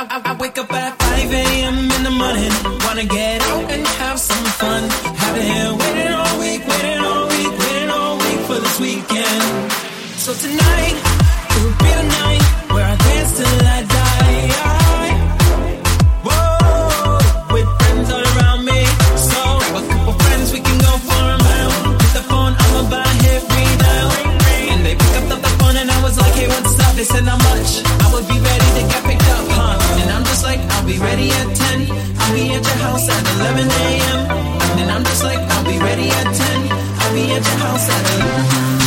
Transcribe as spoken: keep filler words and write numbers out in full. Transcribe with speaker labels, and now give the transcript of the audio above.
Speaker 1: I, I wake up at five a.m. in the morning, wanna get out and have some fun. Have it here, waiting all week, waiting all week, waiting all week for this weekend. So tonight, it will be the night where I dance till I die. Whoa, with friends all around me. So grab a couple friends, we can go for a mile. Hit the phone, I'm about hit redial. And they pick up the phone and I was like, hey, what's up? They said not much. I would be ready to get picked up, huh? And I'm just like, I'll be ready at ten. I'll be at your house at eleven a.m. And I'm just like, I'll be ready at ten. I'll be at your house at eleven.